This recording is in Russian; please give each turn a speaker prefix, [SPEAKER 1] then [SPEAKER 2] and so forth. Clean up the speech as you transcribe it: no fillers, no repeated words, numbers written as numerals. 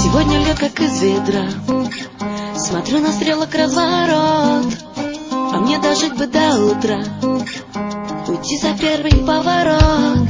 [SPEAKER 1] Сегодня льет, как из ведра. Смотрю на стрелок разворот, а мне дожить бы до утра, уйти за первый поворот.